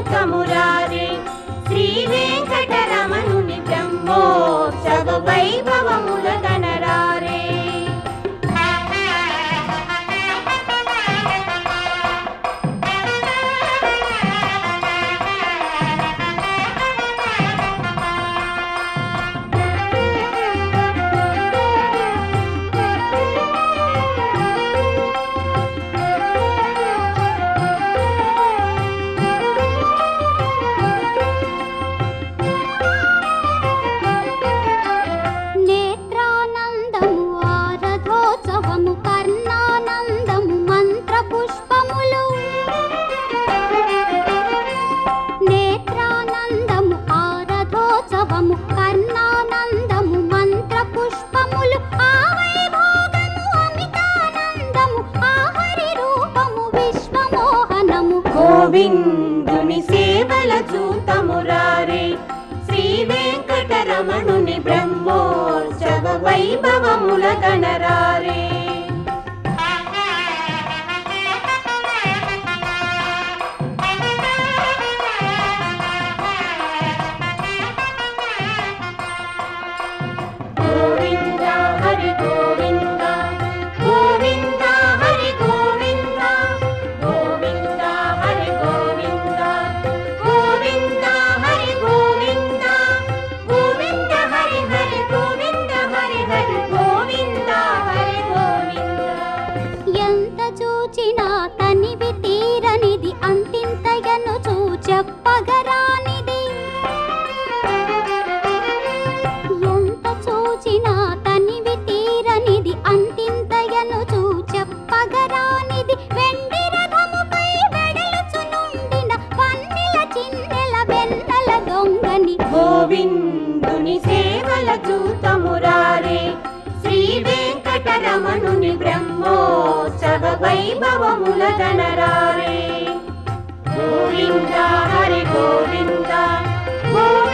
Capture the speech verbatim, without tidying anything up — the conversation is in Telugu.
చూతమురారే శ్రీ వెంకటరమణుని బ్రహ్మోత్సవ వైభవముల గణరారే గోవిందుని సేవల చూతమురారే శ్రీ వెంకటరమణుని బ్రహ్మోత్సవ వైభవముల గణరారే గోవింద హరి గోవింద గోవింద హరి గోవింద గోవింద హరి గోవింద గోవింద హరి గోవింద గోవింద హరి హరి గోవింద హరి హరి గోవింద హరి గోవింద ఎంత చూచినా తనివి తీరనిది అంతింతయను చూచెప్పగరానిది ఎంత చూచినా తనివి తీరనిది అంతింతయను చూచెప్పగరానిది వెండి రథముపై వెడలుచునుండిన పన్నెల చిన్నెల వెన్నెల దొంగని గోవిందుని సేవల చూతమురారే శ్రీ వెంకటరమణుని బ్రహ్మోత్సవ వైభవముల గణరారే గోవింద హరి గోవింద గోవింద